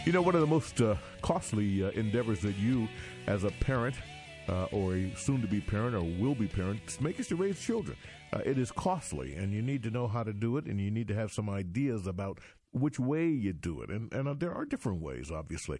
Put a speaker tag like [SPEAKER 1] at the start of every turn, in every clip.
[SPEAKER 1] You know, one of the most costly endeavors that you, as a parent or a soon-to-be parent or will-be parent, make is to raise children. It is costly, and you need to know how to do it, and you need to have some ideas about which way you do it. And there are different ways, obviously.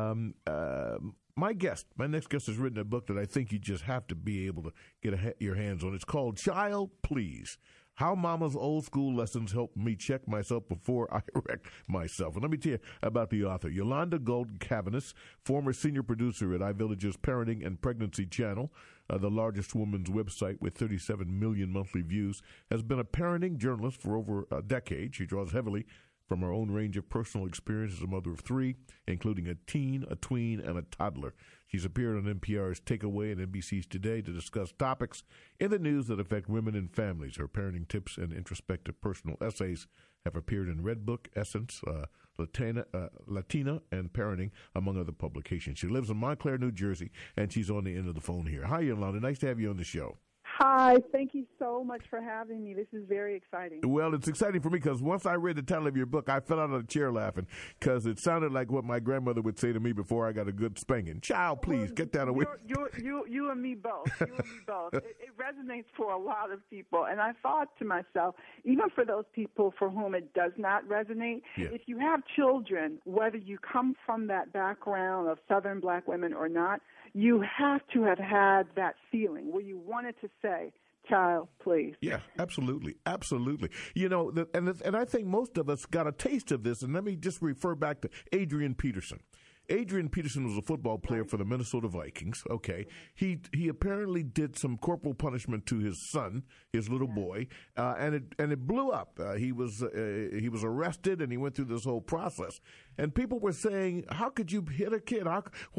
[SPEAKER 1] My next guest has written a book that I think you just have to be able to get your hands on. It's called Child Please: How Mama's Old School Lessons Help Me Check Myself Before I Wreck Myself. And let me tell you about the author. Yolanda Golden Cavanis, former senior producer at iVillage's Parenting and Pregnancy Channel, the largest women's website with 37 million monthly views, has been a parenting journalist for over a decade. She draws heavily from her own range of personal experience as a mother of three, including a teen, a tween, and a toddler. She's appeared on NPR's Takeaway and NBC's Today to discuss topics in the news that affect women and families. Her parenting tips and introspective personal essays have appeared in Redbook, Essence, Latina, and Parenting, among other publications. She lives in Montclair, New Jersey, and she's on the end of the phone here. Hi, Yolanda. Nice to have you on the show.
[SPEAKER 2] Hi, thank you so much for having me. This is very exciting.
[SPEAKER 1] Well, it's exciting for me because once I read the title of your book, I fell out of the chair laughing because it sounded like what my grandmother would say to me before I got a good spanking. Child, please, get that away.
[SPEAKER 2] You and me both. You and me both. It resonates for a lot of people. And I thought to myself, even for those people for whom it does not resonate, if you have children, whether you come from that background of Southern black women or not, you have to have had that feeling where you wanted to say, child, please.
[SPEAKER 1] Yeah, absolutely. Absolutely. You know, and I think most of us got a taste of this. And let me just refer back to Adrian Peterson. Adrian Peterson was a football player for the Minnesota Vikings. Okay. He apparently did some corporal punishment to his son, his little boy, and it blew up. He was arrested, and he went through this whole process. And people were saying, how could you hit a kid?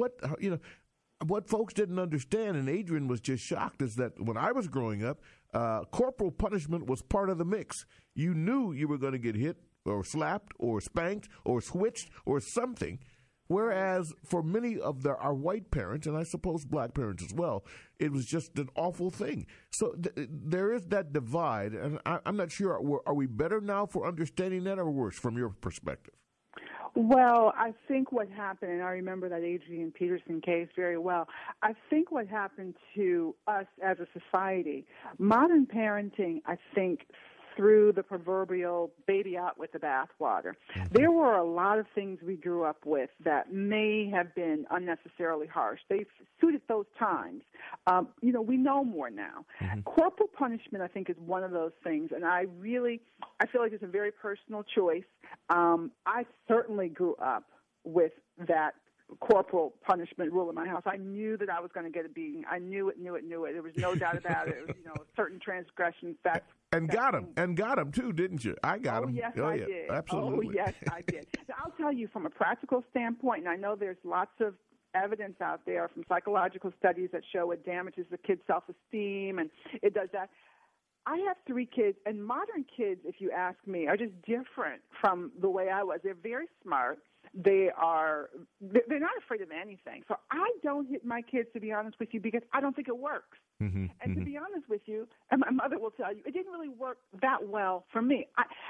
[SPEAKER 1] What folks didn't understand, and Adrian was just shocked, is that when I was growing up, corporal punishment was part of the mix. You knew you were going to get hit or slapped or spanked or switched or something, whereas for many of our white parents, and I suppose black parents as well, it was just an awful thing. So there is that divide, and I'm not sure, are we better now for understanding that or worse from your perspective?
[SPEAKER 2] Well, I think what happened, and I remember that Adrian Peterson case very well, I think what happened to us as a society, modern parenting, I think, threw the proverbial baby out with the bathwater. There were a lot of things we grew up with that may have been unnecessarily harsh. They suited those times. We know more now. Corporal punishment, I think, is one of those things, and I feel like it's a very personal choice. I certainly grew up with that corporal punishment rule in my house. I knew that I was going to get a beating. I knew it. There was no doubt about it. It was, certain transgressions.
[SPEAKER 1] Got him too, didn't you? I got him.
[SPEAKER 2] Yes, I did.
[SPEAKER 1] Absolutely.
[SPEAKER 2] Oh, yes, I did. Now, I'll tell you from a practical standpoint, and I know there's lots of evidence out there from psychological studies that show it damages the kid's self-esteem, and it does that. I have 3 kids, and modern kids, if you ask me, are just different from the way I was. They're very smart. They're not afraid of anything. So I don't hit my kids, to be honest with you, because I don't think it works. And to be honest with you, and my mother will tell you, it didn't really work that well for me.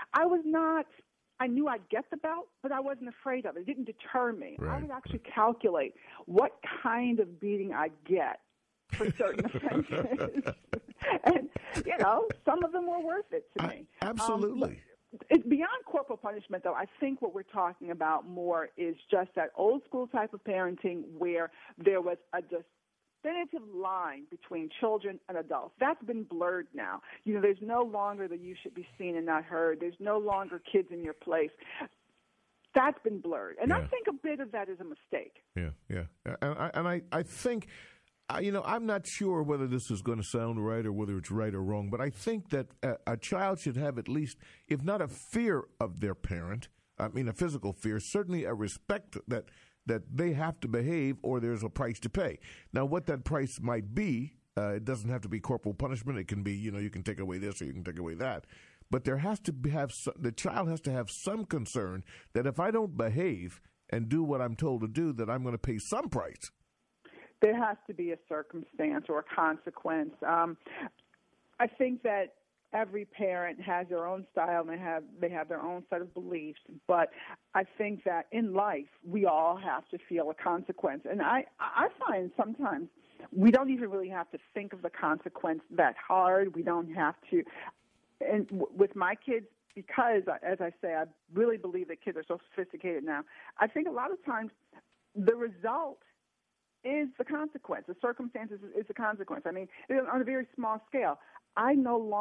[SPEAKER 2] I knew I'd get the belt, but I wasn't afraid of it. It didn't deter me.
[SPEAKER 1] Right.
[SPEAKER 2] I would actually calculate what kind of beating I'd get for certain offenses. And, some of them were worth it to me.
[SPEAKER 1] Absolutely.
[SPEAKER 2] It's beyond corporal punishment, though. I think what we're talking about more is just that old school type of parenting where there was a definitive line between children and adults. That's been blurred now. There's no longer the you should be seen and not heard. There's no longer kids in your place. That's been blurred. And I think a bit of that is a mistake.
[SPEAKER 1] Yeah. And I think, I'm not sure whether this is going to sound right or whether it's right or wrong, but I think that a child should have at least, if not a fear of their parent, a physical fear, certainly a respect that they have to behave or there's a price to pay. Now, what that price might be, it doesn't have to be corporal punishment. It can be, you can take away this or you can take away that. But there has to the child has to have some concern that if I don't behave and do what I'm told to do, that I'm going to pay some price.
[SPEAKER 2] There has to be a circumstance or a consequence. I think that every parent has their own style and they have their own set of beliefs. But I think that in life we all have to feel a consequence. And I find sometimes we don't even really have to think of the consequence that hard. We don't have to. And with my kids, because, as I say, I really believe that kids are so sophisticated now, I think a lot of times the result is the consequence. The circumstances is the consequence. I mean, on a very small scale, I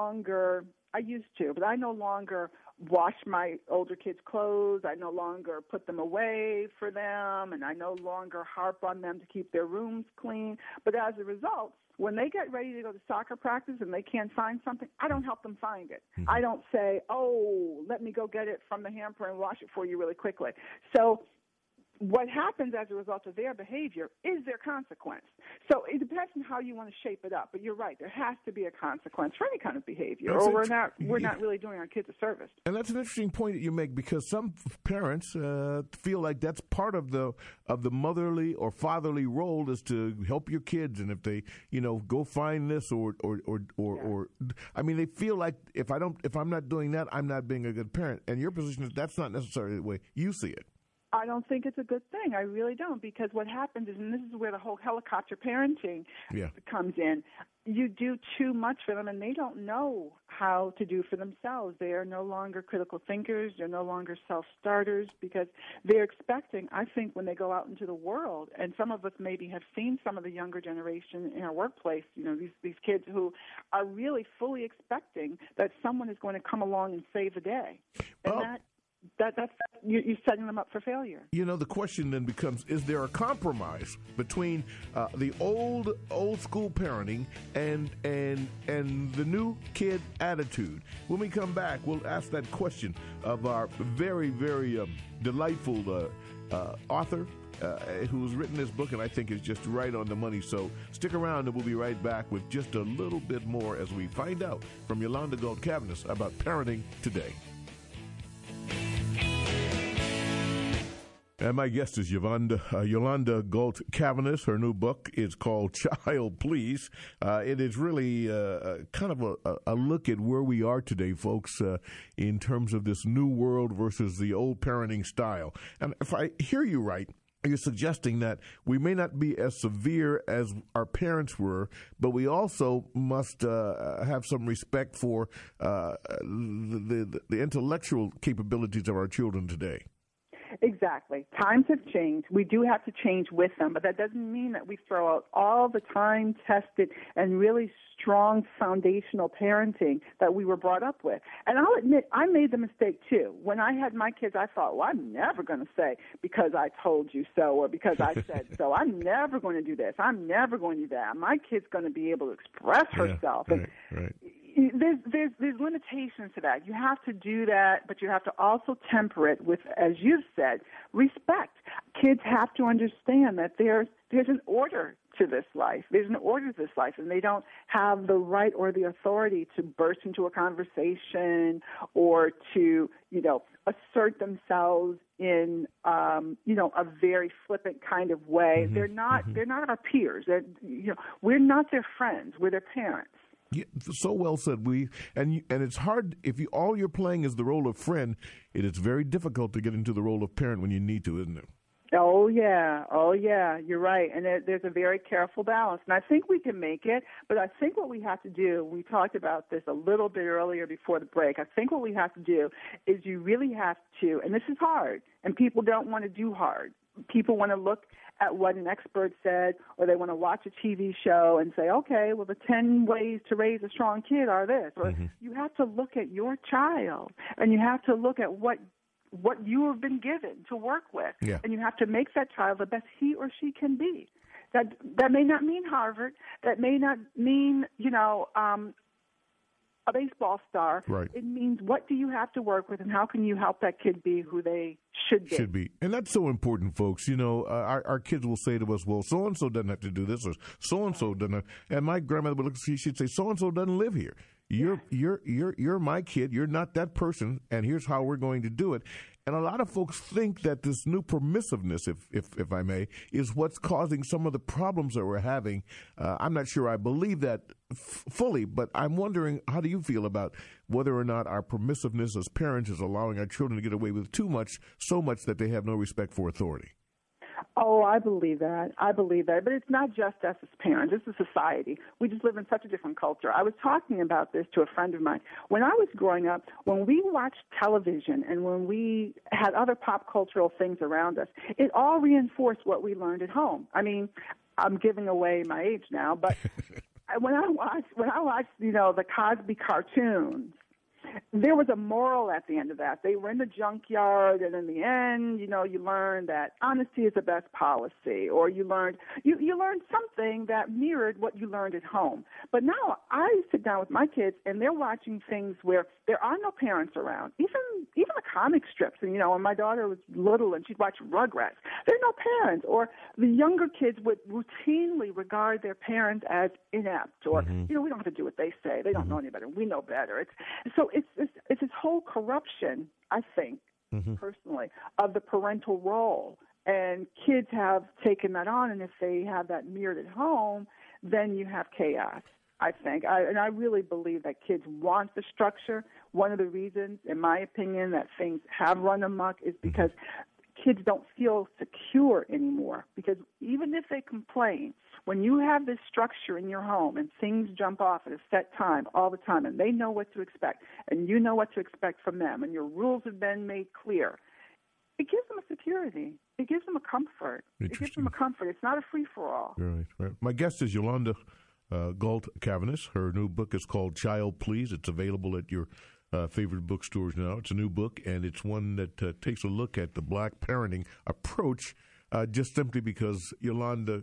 [SPEAKER 2] used to, but I no longer wash my older kids' clothes. I no longer put them away for them, and I no longer harp on them to keep their rooms clean. But as a result, when they get ready to go to soccer practice and they can't find something, I don't help them find it. Mm-hmm. I don't say, oh, let me go get it from the hamper and wash it for you really quickly. So what happens as a result of their behavior is their consequence. So it depends on how you want to shape it up. But you're right, there has to be a consequence for any kind of behavior, or we're not really doing our kids a service.
[SPEAKER 1] And that's an interesting point that you make, because some parents feel like that's part of the motherly or fatherly role, is to help your kids, and if they go find this or I mean, they feel like if I'm not doing that, I'm not being a good parent. And your position is that's not necessarily the way you see it.
[SPEAKER 2] I don't think it's a good thing. I really don't, because what happens is, and this is where the whole helicopter parenting comes in, you do too much for them, and they don't know how to do for themselves. They are no longer critical thinkers. They're no longer self-starters, because they're expecting, I think, when they go out into the world, and some of us maybe have seen some of the younger generation in our workplace, these kids who are really fully expecting that someone is going to come along and save the day. And that's you're setting them up for failure.
[SPEAKER 1] The question then becomes: is there a compromise between the old school parenting and the new kid attitude? When we come back, we'll ask that question of our very, very delightful author who's written this book, and I think is just right on the money. So stick around, and we'll be right back with just a little bit more as we find out from Yolanda Galt-Cavanis about parenting today. And my guest is Yolanda Galt-Cavanis. Her new book is called Child Please. It is really kind of a look at where we are today, folks, in terms of this new world versus the old parenting style. And if I hear you right, you're suggesting that we may not be as severe as our parents were, but we also must have some respect for the intellectual capabilities of our children today.
[SPEAKER 2] Exactly. Times have changed. We do have to change with them, but that doesn't mean that we throw out all the time-tested and really strong foundational parenting that we were brought up with. And I'll admit, I made the mistake too. When I had my kids, I thought, well, I'm never going to say because I told you so or because I said so. I'm never going to do this. I'm never going to do that. My kid's going to be able to express herself.
[SPEAKER 1] Right.
[SPEAKER 2] There's limitations to that. You have to do that, but you have to also temper it with, as you've said, respect. Kids have to understand that there's an order to this life. There's an order to this life, and they don't have the right or the authority to burst into a conversation or to, assert themselves in, a very flippant kind of way. Mm-hmm. They're not our peers. We're not their friends. We're their parents.
[SPEAKER 1] Yeah, so well said. And it's hard if all you're playing is the role of friend. It is very difficult to get into the role of parent when you need to, isn't it?
[SPEAKER 2] Oh yeah, you're right. And there's a very careful balance. And I think we can make it, but I think what we have to do, we talked about this a little bit earlier before the break, I think what we have to do is you really have to, and this is hard, and people don't want to do hard. People want to look at what an expert said, or they want to watch a TV show and say, okay, well, the 10 ways to raise a strong kid are this. Or you have to look at your child, and you have to look at what you have been given to work with, and you have to make that child the best he or she can be. That may not mean Harvard. That may not mean, a baseball star.
[SPEAKER 1] Right.
[SPEAKER 2] It means what do you have to work with, and how can you help that kid be who they should be.
[SPEAKER 1] And that's so important, folks. Our kids will say to us, well, so-and-so doesn't have to do this, or so-and-so doesn't have. And my grandmother would look, she'd say, so-and-so doesn't live here. You're my kid. You're not that person, and here's how we're going to do it. And a lot of folks think that this new permissiveness, if I may, is what's causing some of the problems that we're having. I'm not sure I believe that fully, but I'm wondering, how do you feel about whether or not our permissiveness as parents is allowing our children to get away with too much, so much that they have no respect for authority?
[SPEAKER 2] Oh, I believe that. But it's not just us as parents. It's a society. We just live in such a different culture. I was talking about this to a friend of mine. When I was growing up, when we watched television and when we had other pop cultural things around us, it all reinforced what we learned at home. I mean, I'm giving away my age now, but when I watched, the Cosby cartoons, there was a moral at the end of that. They were in the junkyard, and in the end, you learned that honesty is the best policy, or you learned something that mirrored what you learned at home. But now I sit down with my kids, and they're watching things where there are no parents around. Even the comic strips, and when my daughter was little and she'd watch Rugrats, there are no parents. Or the younger kids would routinely regard their parents as inept, or we don't have to do what they say. They don't know any better. We know better. It's this whole corruption, I think, personally, of the parental role. And kids have taken that on, and if they have that mirrored at home, then you have chaos, I think. And I really believe that kids want the structure. One of the reasons, in my opinion, that things have run amok is because kids don't feel secure anymore. Because even if they complain, when you have this structure in your home and things jump off at a set time all the time, and they know what to expect, and you know what to expect from them, and your rules have been made clear, it gives them a security. It gives them a comfort. It gives them a comfort. It's not a free-for-all.
[SPEAKER 1] Right. My guest is Yolanda Galt Cavanis. Her new book is called Child Please. It's available at your favorite bookstores now. It's a new book, and it's one that takes a look at the black parenting approach, just simply because Yolanda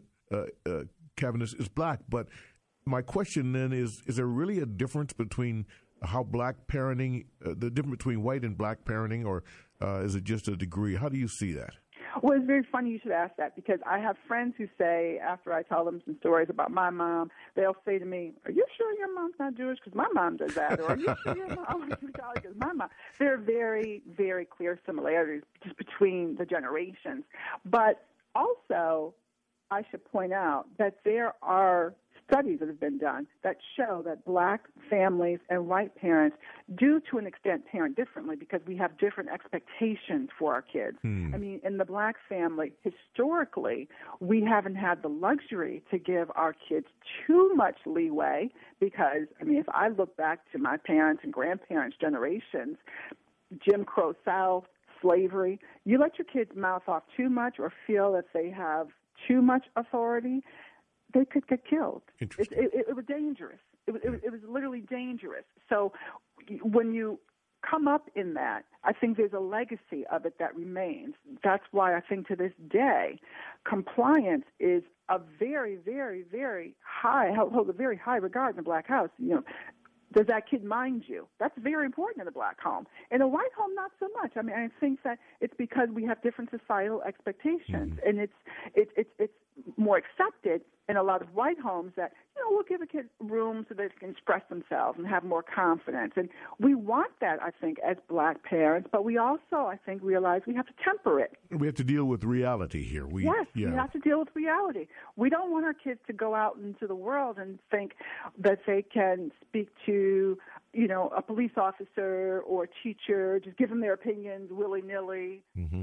[SPEAKER 1] Cavanis is black. But my question then is there really a difference between how black parenting, the difference between white and black parenting, or is it just a degree? How do you see that?
[SPEAKER 2] Well, it's very funny you should ask that, because I have friends who say, after I tell them some stories about my mom, they'll say to me, "Are you sure your mom's not Jewish? Because my mom does that." Or, "Are you sure your mom is Jewish? Because my mom." There are very, very clear similarities just between the generations. But also, I should point out that there are studies that have been done that show that black families and white parents do, to an extent, parent differently because we have different expectations for our kids. I mean, in the black family, historically, we haven't had the luxury to give our kids too much leeway because, I mean, if I look back to my parents' and grandparents' generations, Jim Crow South, slavery, you let your kids mouth off too much or feel that they have too much authority, they could get killed. It was dangerous. It was literally dangerous. So when you come up in that, I think there's a legacy of it that remains. That's why I think to this day, compliance is a very, very, very high, holds a very high regard in the black house. Does that kid mind you? That's very important in a black home. In a white home, not so much. I mean, I think that it's because we have different societal expectations, and it's more accepted in a lot of white homes that, we'll give a kid room so they can express themselves and have more confidence. And we want that, I think, as black parents, but we also, I think, realize we have to temper it.
[SPEAKER 1] We have to deal with reality here.
[SPEAKER 2] We have to deal with reality. We don't want our kids to go out into the world and think that they can speak to, a police officer or a teacher, just give them their opinions willy-nilly.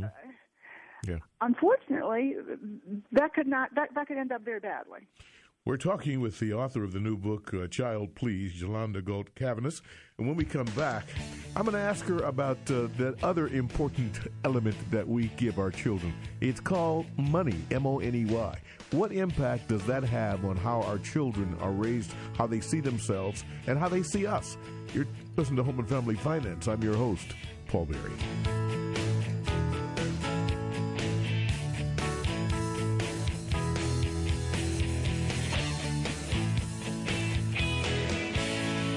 [SPEAKER 2] Unfortunately, that could end up very badly.
[SPEAKER 1] We're talking with the author of the new book, Child Please, Yolanda Galt Cavanis. And when we come back, I'm going to ask her about that other important element that we give our children. It's called money, M-O-N-E-Y. What impact does that have on how our children are raised, how they see themselves, and how they see us? You're listening to Home and Family Finance. I'm your host, Paul Berry.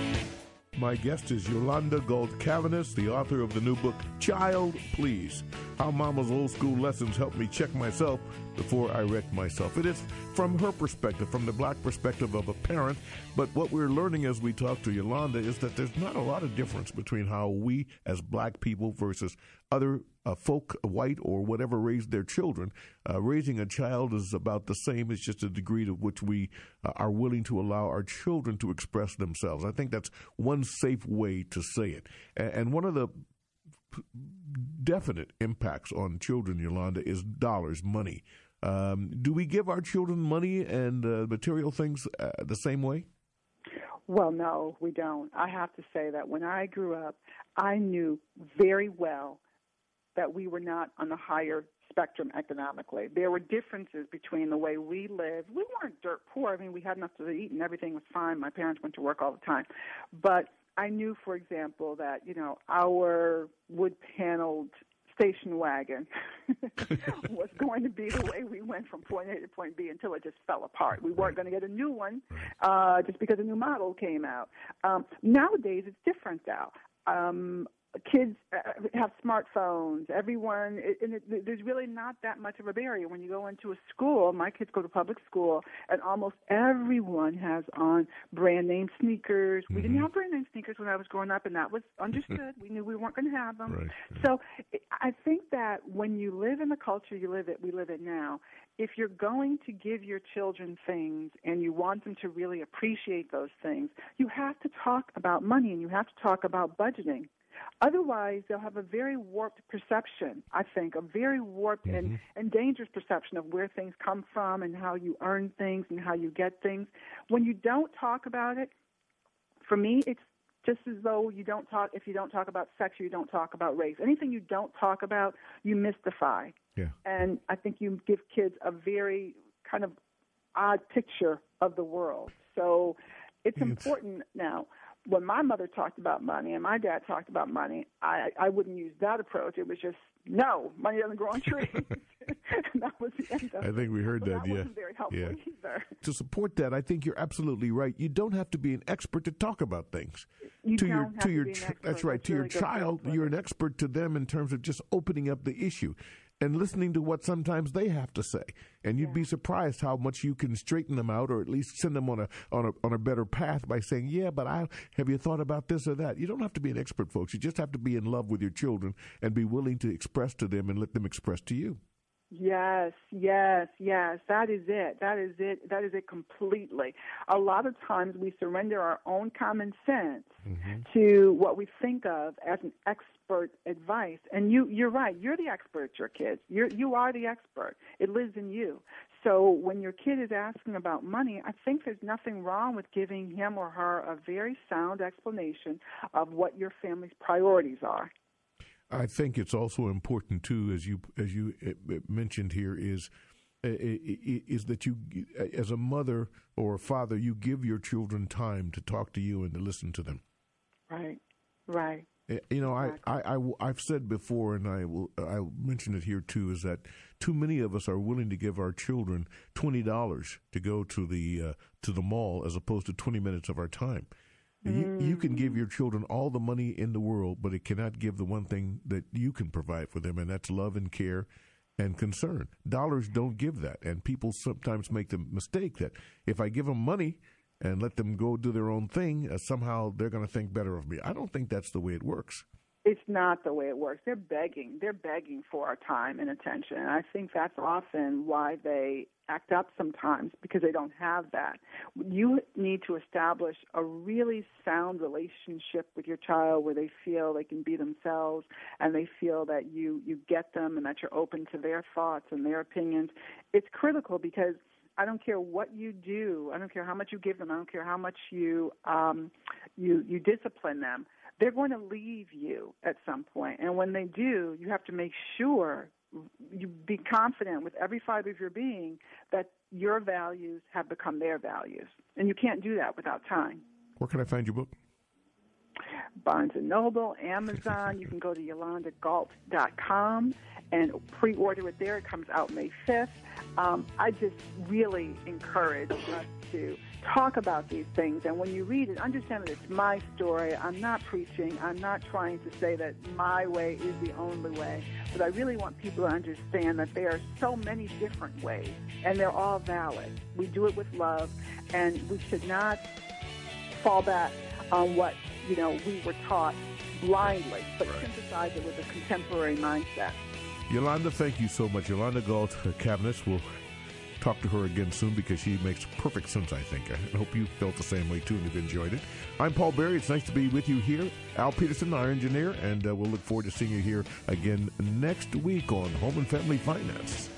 [SPEAKER 1] My guest is Yolanda Galt Cavanis, the author of the new book, Child Please. How Mama's old school lessons help me check myself before I wreck myself. It is from her perspective, from the black perspective of a parent. But what we're learning as we talk to Yolanda is that there's not a lot of difference between how we as black people versus other folk, white or whatever, raise their children. Raising a child is about the same. It's just a degree to which we are willing to allow our children to express themselves. I think that's one safe way to say it. And one of the definite impacts on children, Yolanda, is dollars, money. Do we give our children money and material things the same way?
[SPEAKER 2] Well, no, we don't. I have to say that when I grew up, I knew very well that we were not on the higher spectrum economically. There were differences between the way we lived. We weren't dirt poor. I mean, we had enough to eat and everything was fine. My parents went to work all the time. But I knew, for example, that, our wood-paneled station wagon was going to be the way we went from point A to point B until it just fell apart. We weren't going to get a new one just because a new model came out. Nowadays, it's different now. Kids have smartphones. Everyone, there's really not that much of a barrier. When you go into a school, my kids go to public school, and almost everyone has on brand name sneakers. We didn't have brand name sneakers when I was growing up, and that was understood. We knew we weren't going to have them.
[SPEAKER 1] Right.
[SPEAKER 2] So I think that when you live in the culture we live it now, if you're going to give your children things and you want them to really appreciate those things, you have to talk about money and you have to talk about budgeting. Otherwise, they'll have a very warped perception, I think, a very warped and dangerous perception of where things come from and how you earn things and how you get things. When you don't talk about it, for me, it's just as though if you don't talk about sex, you don't talk about race. Anything you don't talk about, you mystify. Yeah. And I think you give kids a very kind of odd picture of the world. So it's important now. When my mother talked about money and my dad talked about money, I wouldn't use that approach. It was just, no, money doesn't grow on trees. And that was the end of it.
[SPEAKER 1] I think we heard that,
[SPEAKER 2] that wasn't very helpful either.
[SPEAKER 1] To support that, I think you're absolutely right. You don't have to be an expert to talk about things. That's right. To your child, you're an expert to them in terms of just opening up the issue and listening to what sometimes they have to say. And you'd be surprised how much you can straighten them out, or at least send them on a better path by saying, but have you thought about this or that? You don't have to be an expert, folks. You just have to be in love with your children and be willing to express to them and let them express to you.
[SPEAKER 2] Yes. That is it completely. A lot of times we surrender our own common sense to what we think of as an expert advice. And you're right. You're the expert, your kids. You are the expert. It lives in you. So when your kid is asking about money, I think there's nothing wrong with giving him or her a very sound explanation of what your family's priorities are.
[SPEAKER 1] I think it's also important too, as you mentioned here, is that you, as a mother or a father, you give your children time to talk to you and to listen to them.
[SPEAKER 2] Right.
[SPEAKER 1] Exactly. I've said before, and I'll mention it here too, is that too many of us are willing to give our children $20 to go to the mall as opposed to 20 minutes of our time. You can give your children all the money in the world, but it cannot give the one thing that you can provide for them, and that's love and care and concern. Dollars don't give that, and people sometimes make the mistake that if I give them money and let them go do their own thing, somehow they're going to think better of me. I don't think that's the way it works.
[SPEAKER 2] It's not the way it works. They're begging for our time and attention, and I think that's often why they act up sometimes, because they don't have that. You need to establish a really sound relationship with your child where they feel they can be themselves and they feel that you get them and that you're open to their thoughts and their opinions. It's critical because I don't care what you do. I don't care how much you give them. I don't care how much you discipline them. They're going to leave you at some point. And when they do, you have to make sure you be confident with every fiber of your being that your values have become their values. And you can't do that without time.
[SPEAKER 1] Where can I find your book?
[SPEAKER 2] Barnes & Noble, Amazon. You can go to YolandaGalt.com and pre-order it there. It comes out May 5th. I just really encourage us to talk about these things. And when you read it, understand that it's my story. I'm not preaching. I'm not trying to say that my way is the only way. But I really want people to understand that there are so many different ways, and they're all valid. We do it with love, and we should not fall back on what, we were taught blindly, but synthesize it with a contemporary mindset.
[SPEAKER 1] Yolanda, thank you so much. Yolanda Galt Cavanis. We'll talk to her again soon because she makes perfect sense, I think. I hope you felt the same way, too, and have enjoyed it. I'm Paul Berry. It's nice to be with you here. Al Peterson, our engineer, and we'll look forward to seeing you here again next week on Home and Family Finance.